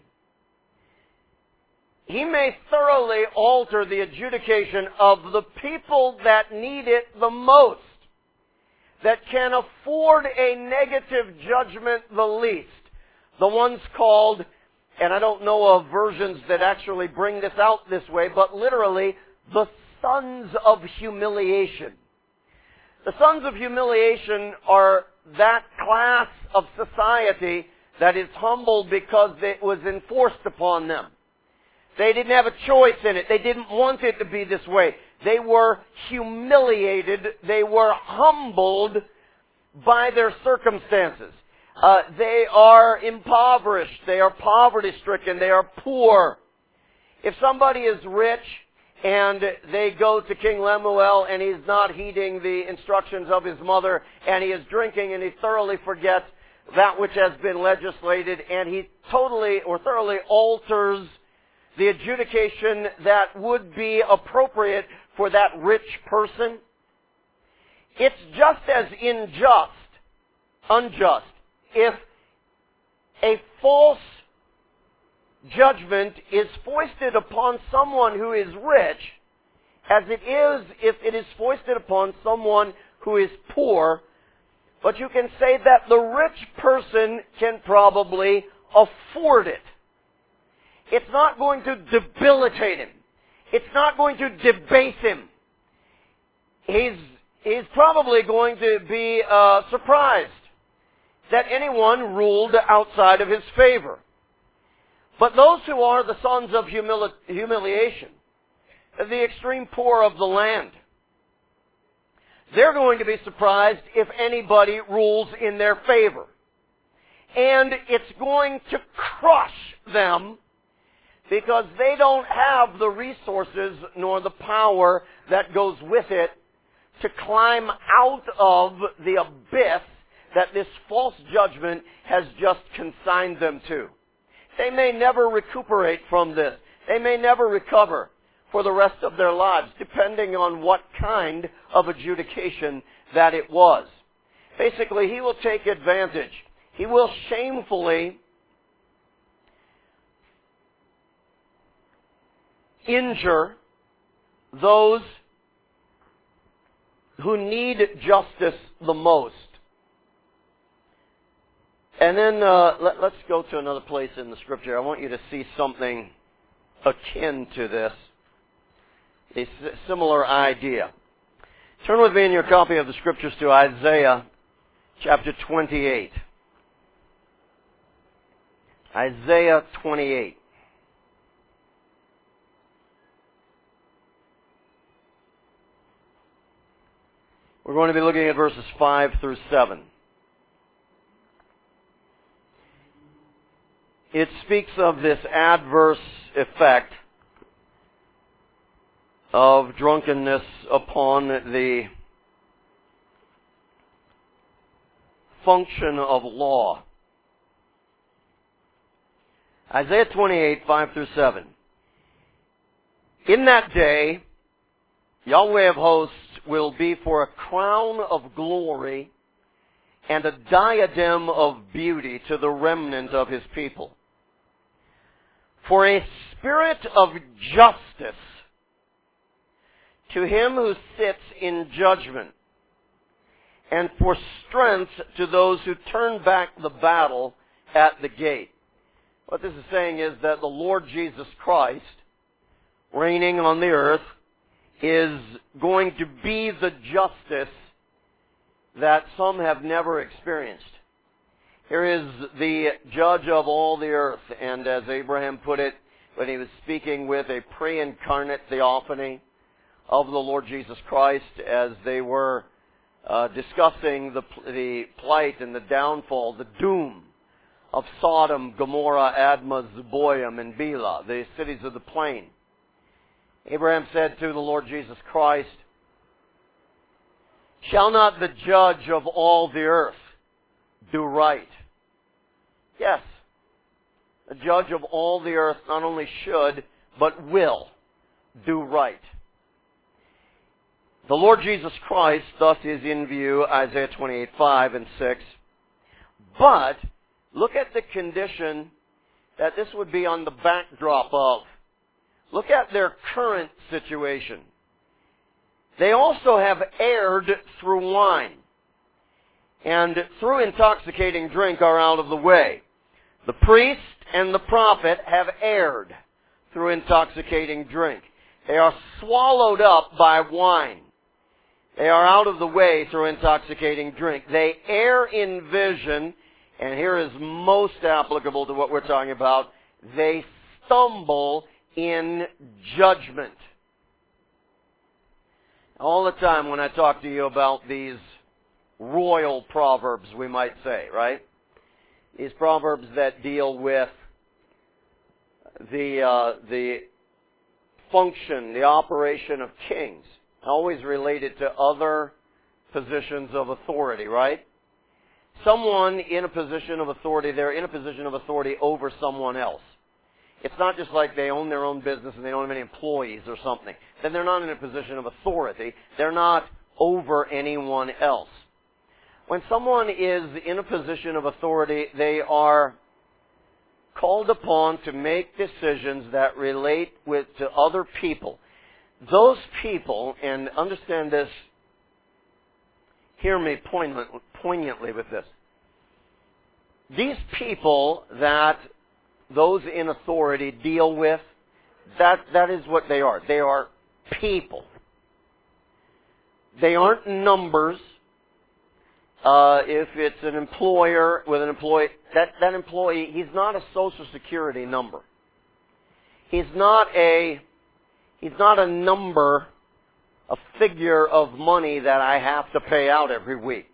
He may thoroughly alter the adjudication of the people that need it the most, that can afford a negative judgment the least. The ones called, and I don't know of versions that actually bring this out this way, but literally, the sons of humiliation. The sons of humiliation are that class of society that is humbled because it was enforced upon them. They didn't have a choice in it. They didn't want it to be this way. They were humiliated. They were humbled by their circumstances. They are impoverished. They are poverty-stricken. They are poor. If somebody is rich and they go to King Lemuel and he's not heeding the instructions of his mother and he is drinking and he thoroughly forgets that which has been legislated and he totally or thoroughly alters the adjudication that would be appropriate for that rich person, it's just as unjust, if a false judgment is foisted upon someone who is rich, as it is if it is foisted upon someone who is poor. But you can say that the rich person can probably afford it. It's not going to debilitate him. It's not going to debase him. He's probably going to be surprised that anyone ruled outside of his favor. But those who are the sons of humiliation, the extreme poor of the land, they're going to be surprised if anybody rules in their favor. And it's going to crush them because they don't have the resources nor the power that goes with it to climb out of the abyss that this false judgment has just consigned them to. They may never recuperate from this. They may never recover for the rest of their lives, depending on what kind of adjudication that it was. Basically, he will take advantage. He will shamefully injure those who need justice the most. And then let's go to another place in the Scripture. I want you to see something akin to this, a similar idea. Turn with me in your copy of the Scriptures to Isaiah chapter 28. Isaiah 28. We're going to be looking at verses 5 through 7. It speaks of this adverse effect of drunkenness upon the function of law. Isaiah 28, 5 through 7. In that day, Yahweh of hosts will be for a crown of glory and a diadem of beauty to the remnant of his people. For a spirit of justice to him who sits in judgment, and for strength to those who turn back the battle at the gate. What this is saying is that the Lord Jesus Christ, reigning on the earth, is going to be the justice that some have never experienced. Here is the judge of all the earth, and as Abraham put it when he was speaking with a pre-incarnate theophany of the Lord Jesus Christ, as they were discussing the plight and the downfall, the doom of Sodom, Gomorrah, Admah, Zeboim, and Bela, the cities of the plain. Abraham said to the Lord Jesus Christ, "Shall not the judge of all the earth do right?" Yes, the judge of all the earth not only should, but will do right. The Lord Jesus Christ thus is in view, Isaiah 28, 5 and 6. But look at the condition that this would be on the backdrop of. Look at their current situation. They also have erred through wine, and through intoxicating drink are out of the way. The priest and the prophet have erred through intoxicating drink. They are swallowed up by wine. They are out of the way through intoxicating drink. They err in vision, and here is most applicable to what we're talking about. They stumble in judgment. All the time when I talk to you about these royal proverbs, we might say, right? These proverbs that deal with the function, the operation of kings, always related to other positions of authority, right? Someone in a position of authority, they're in a position of authority over someone else. It's not just like they own their own business and they don't have any employees or something. Then they're not in a position of authority. They're not over anyone else. When someone is in a position of authority, they are called upon to make decisions that relate to other people. Those people, and understand this, hear me poignantly with this. These people that those in authority deal with, that is what they are. They are people. They aren't numbers. If it's an employer with an employee, that employee, he's not a Social Security number. He's not a number, a figure of money that I have to pay out every week.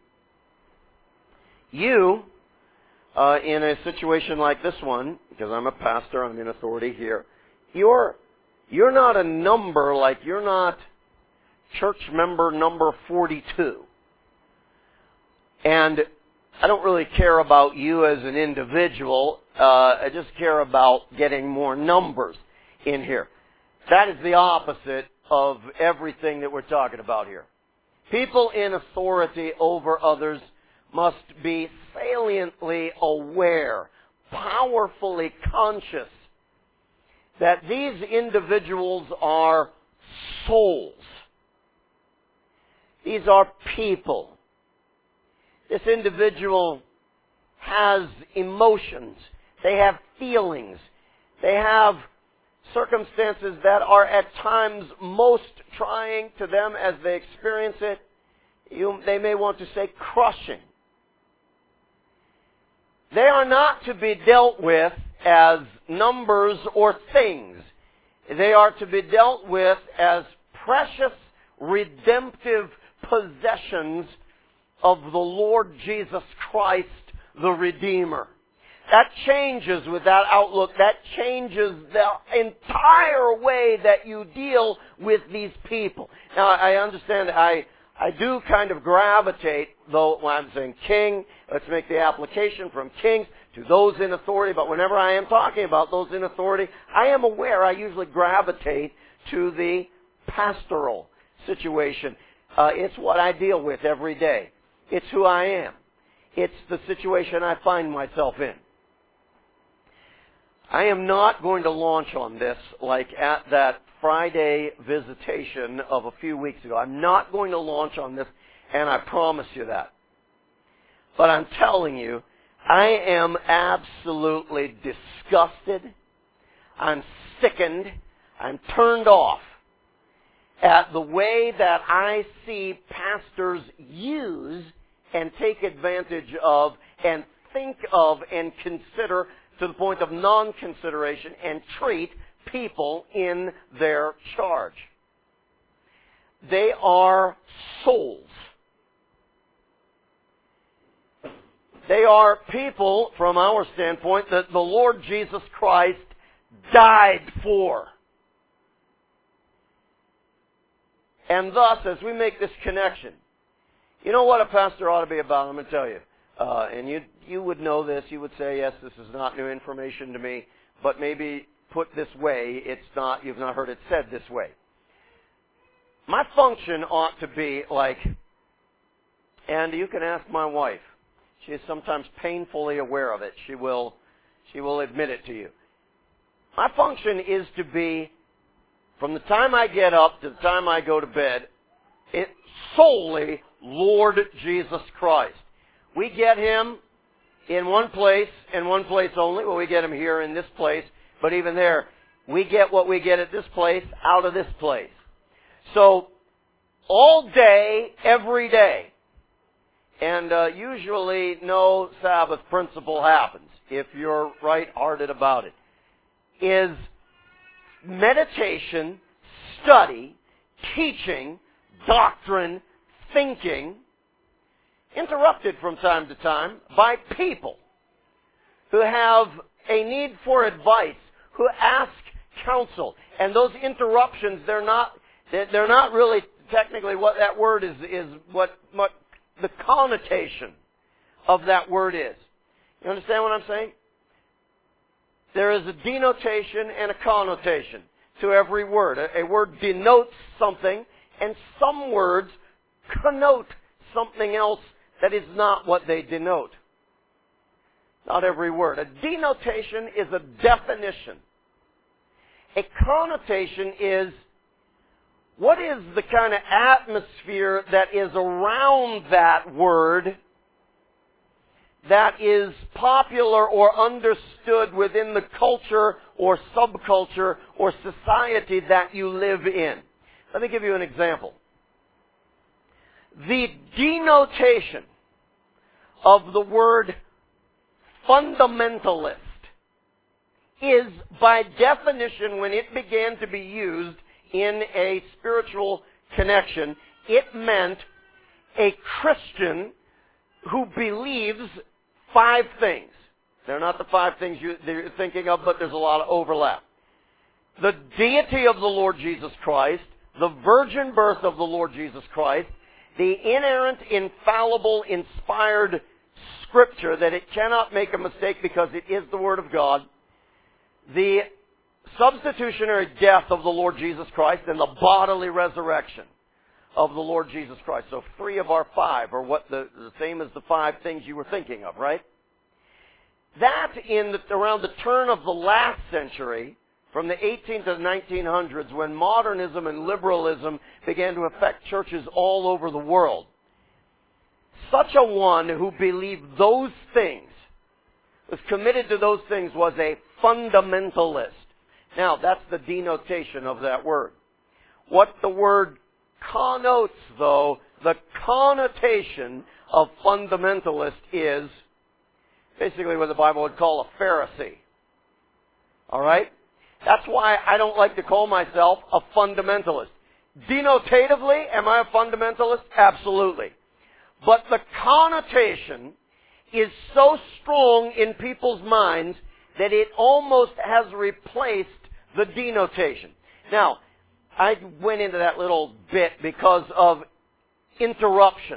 You, in a situation like this one, because I'm a pastor, I'm in authority here, you're not a number, like you're not church member number 42. And I don't really care about you as an individual. I just care about getting more numbers in here. That is the opposite of everything that we're talking about here. People in authority over others must be saliently aware, powerfully conscious that these individuals are souls. These are people. This individual has emotions. They have feelings. They have circumstances that are at times most trying to them as they experience it. They may want to say crushing. They are not to be dealt with as numbers or things. They are to be dealt with as precious, redemptive possessions of the Lord Jesus Christ, the Redeemer. That changes with that outlook. That changes the entire way that you deal with these people. Now, I understand I do kind of gravitate, though when I'm saying king, let's make the application from kings to those in authority. But whenever I am talking about those in authority, I am aware I usually gravitate to the pastoral situation. It's what I deal with every day. It's who I am. It's the situation I find myself in. I am not going to launch on this like at that Friday visitation of a few weeks ago. I'm not going to launch on this, and I promise you that. But I'm telling you, I am absolutely disgusted. I'm sickened. I'm turned off at the way that I see pastors use and take advantage of and think of and consider to the point of non-consideration and treat people in their charge. They are souls. They are people, from our standpoint, that the Lord Jesus Christ died for. And thus, as we make this connection, you know what a pastor ought to be about? I'm going to tell you. And you would know this. You would say, yes, this is not new information to me. But maybe put this way, you've not heard it said this way. My function ought to be like, and you can ask my wife. She is sometimes painfully aware of it. She will admit it to you. My function is to be, from the time I get up to the time I go to bed, it's solely Lord Jesus Christ. We get Him in one place and one place only. Well, we get Him here in this place. But even there, we get what we get at this place out of this place. So all day, every day. And usually no Sabbath principle happens, if you're right-hearted about it. Is meditation, study, teaching, doctrine, thinking, interrupted from time to time by people who have a need for advice, who ask counsel. And those interruptions, they're not really technically what that word is what the connotation of that word is. You understand what I'm saying? There is a denotation and a connotation to every word. A word denotes something, and some words connote something else that is not what they denote. Not every word. A denotation is a definition. A connotation is what is the kind of atmosphere that is around that word that is popular or understood within the culture or subculture or society that you live in. Let me give you an example. The denotation of the word fundamentalist is, by definition, when it began to be used in a spiritual connection, it meant a Christian who believes 5 things. They're not the 5 things you're thinking of, but there's a lot of overlap. The deity of the Lord Jesus Christ, the virgin birth of the Lord Jesus Christ, the inerrant, infallible, inspired Scripture, that it cannot make a mistake because it is the Word of God, the substitutionary death of the Lord Jesus Christ, and the bodily resurrection of the Lord Jesus Christ. So 3 of our 5 are what the same as the 5 things you were thinking of, right? That around the turn of the last century, from the 18th to the 1900s, when modernism and liberalism began to affect churches all over the world, such a one who believed those things, was committed to those things, was a fundamentalist. Now, that's the denotation of that word. What the word connotes, though, the connotation of fundamentalist is basically what the Bible would call a Pharisee. All right? That's why I don't like to call myself a fundamentalist. Denotatively, am I a fundamentalist? Absolutely. But the connotation is so strong in people's minds that it almost has replaced the denotation. Now, I went into that little bit because of interruption.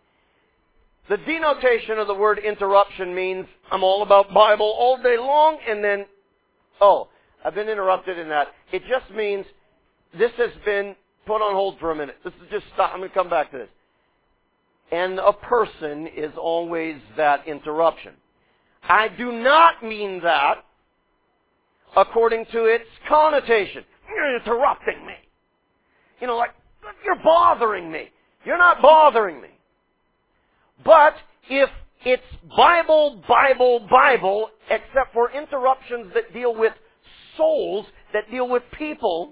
The denotation of the word interruption means I'm all about Bible all day long, and then, I've been interrupted in that. It just means this has been put on hold for a minute. This is just stop. I'm going to come back to this. And a person is always that interruption. I do not mean that according to its connotation. You're interrupting me. Like, you're bothering me. You're not bothering me. But if it's Bible, Bible, Bible, except for interruptions that deal with souls, that deal with people,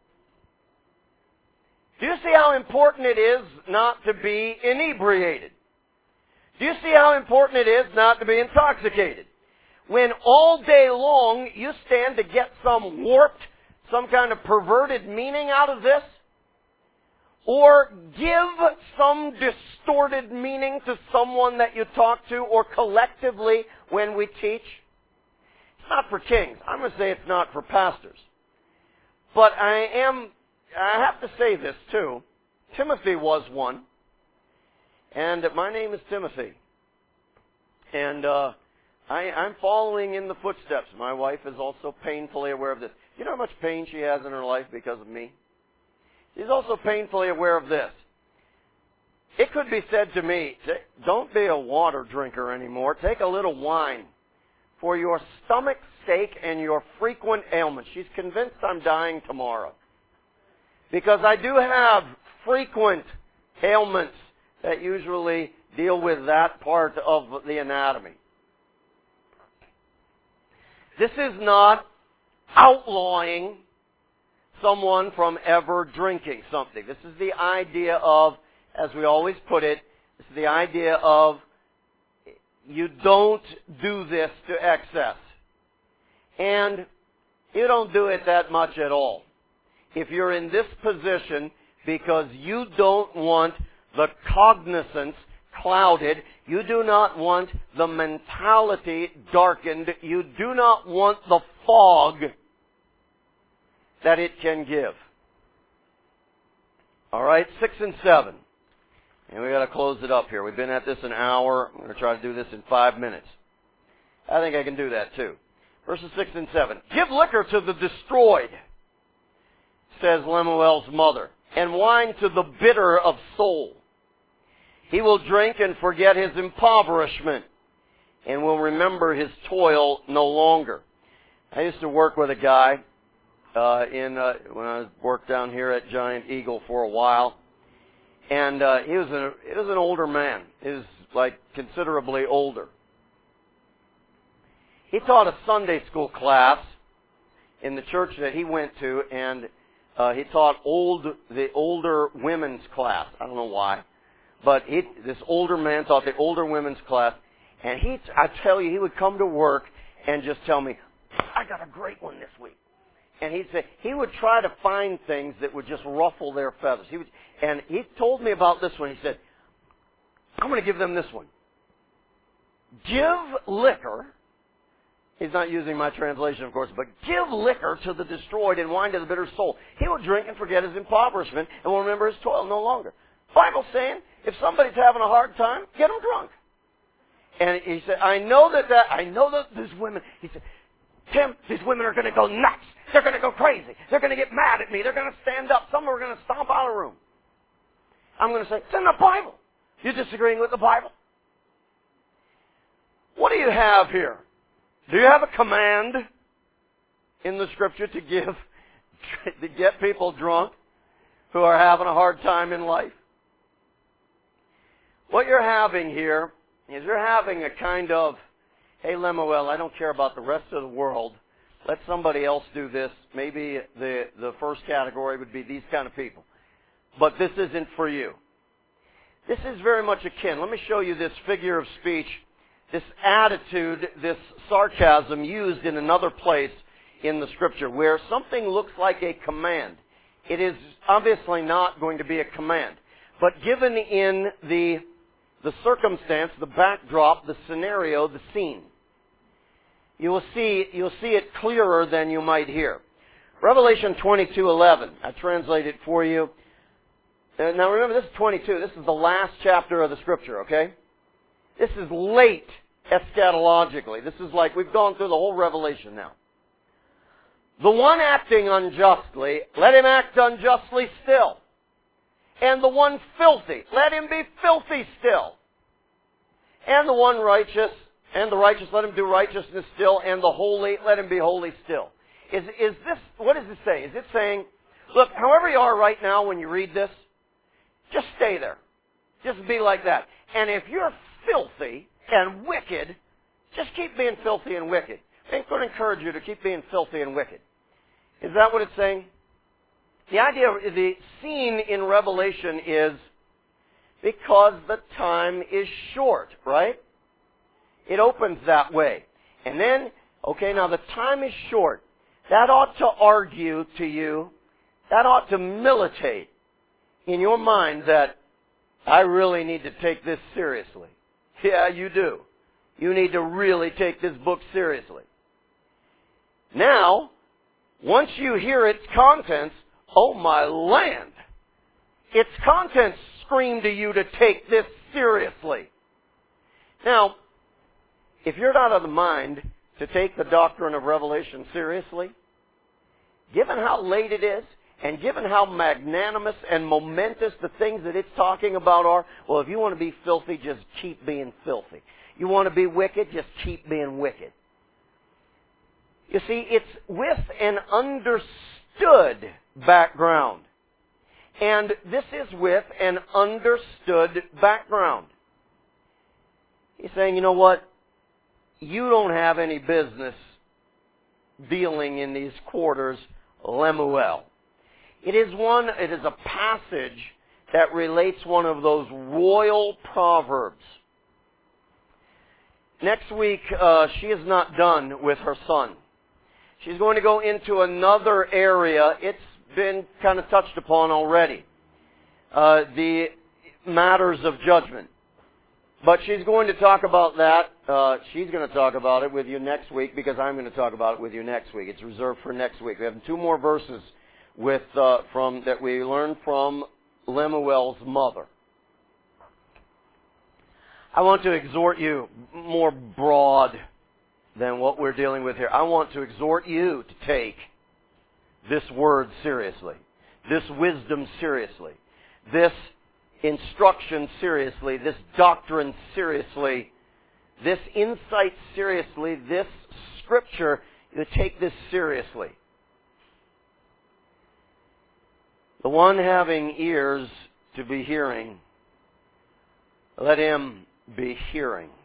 do you see how important it is not to be inebriated? Do you see how important it is not to be intoxicated? When all day long you stand to get some warped, some kind of perverted meaning out of this, or give some distorted meaning to someone that you talk to, or collectively when we teach. It's not for kings. I'm going to say it's not for pastors. But I have to say this too. Timothy was one. And my name is Timothy. And I'm following in the footsteps. My wife is also painfully aware of this. You know how much pain she has in her life because of me? She's also painfully aware of this. It could be said to me, don't be a water drinker anymore. Take a little wine for your stomach's sake and your frequent ailments. She's convinced I'm dying tomorrow. Because I do have frequent ailments that usually deal with that part of the anatomy. This is not outlawing someone from ever drinking something. This is the idea of, as we always put it, this is the idea of you don't do this to excess. And you don't do it that much at all. If you're in this position because you don't want the cognizance clouded, you do not want the mentality darkened, you do not want the fog that it can give. All right, 6 and 7. And we got to close it up here. We've been at this an hour. I'm going to try to do this in 5 minutes. I think I can do that too. Verses 6 and 7. Give liquor to the destroyed, says Lemuel's mother, and wine to the bitter of soul. He will drink and forget his impoverishment, and will remember his toil no longer. I used to work with a guy when I worked down here at Giant Eagle for a while, and he was an older man. He was like considerably older. He taught a Sunday school class in the church that he went to, and he taught the older women's class. I don't know why, but this older man taught the older women's class, and I tell you, he would come to work and just tell me, I got a great one this week. And he would try to find things that would just ruffle their feathers. And he told me about this one. He said, I'm going to give them this one. Give liquor. He's not using my translation, of course, but give liquor to the destroyed and wine to the bitter soul. He will drink and forget his impoverishment and will remember his toil no longer. Bible's saying, if somebody's having a hard time, get them drunk. And he said, I know that these women, he said, Tim, these women are going to go nuts. They're going to go crazy. They're going to get mad at me. They're going to stand up. Some are going to stomp out of the room. I'm going to say, it's in the Bible. You're disagreeing with the Bible? What do you have here? Do you have a command in the Scripture to get people drunk who are having a hard time in life? What you're having here is you're having a kind of, hey, Lemuel, I don't care about the rest of the world. Let somebody else do this. Maybe the first category would be these kind of people. But this isn't for you. This is very much akin. Let me show you this figure of speech, this attitude, this sarcasm used in another place in the Scripture where something looks like a command. It is obviously not going to be a command. But given in the circumstance, the backdrop, the scenario, the scene, you'll see it clearer than you might hear. Revelation 22:11. I translate it for you. Now remember, this is 22. This is the last chapter of the Scripture, okay? This is late eschatologically. This is like we've gone through the whole Revelation now. The one acting unjustly, let him act unjustly still. And the one filthy, let him be filthy still. And the one righteous, and the righteous, let him do righteousness still. And the holy, let him be holy still. Is this, what does it say? Is it saying, look, however you are right now when you read this, just stay there. Just be like that. And if you're filthy and wicked, just keep being filthy and wicked. I'm going to encourage you to keep being filthy and wicked. Is that what it's saying? The idea, the scene in Revelation is because the time is short, right? It opens that way. And then, okay, now the time is short. That ought to argue to you, that ought to militate in your mind that I really need to take this seriously. Yeah, you do. You need to really take this book seriously. Now, once you hear its contents, oh my land, its contents scream to you to take this seriously. Now, if you're not of the mind to take the doctrine of Revelation seriously, given how late it is, and given how magnanimous and momentous the things that it's talking about are, well, if you want to be filthy, just keep being filthy. You want to be wicked, just keep being wicked. You see, it's with an understood background. And this is with an understood background. He's saying, you know what? You don't have any business dealing in these quarters, Lemuel. It is a passage that relates one of those royal proverbs. Next week, she is not done with her son. She's going to go into another area. It's been kind of touched upon already. The matters of judgment. But she's going to talk about that. She's going to talk about it with you next week because I'm going to talk about it with you next week. It's reserved for next week. We have 2 more verses that we learned from Lemuel's mother. I want to exhort you more broad than what we're dealing with here. I want to exhort you to take this word seriously, this wisdom seriously, this instruction seriously, this doctrine seriously, this insight seriously, this scripture, to take this seriously. The one having ears to be hearing, let him be hearing.